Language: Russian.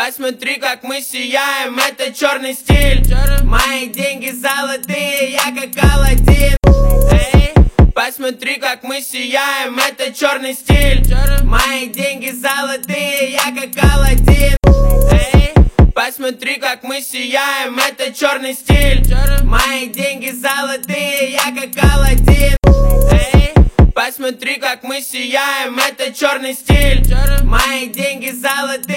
Посмотри, как мы сияем, это черный стиль. Мои деньги золотые, я как Аладдин. Эй, посмотри, как мы сияем, это черный стиль. Мои деньги золотые, я как Аладдин. Эй, посмотри, как мы сияем, это черный стиль. Мои деньги золотые, я как Аладдин. Эй, посмотри, как мы сияем, это черный стиль. Мои деньги золотые.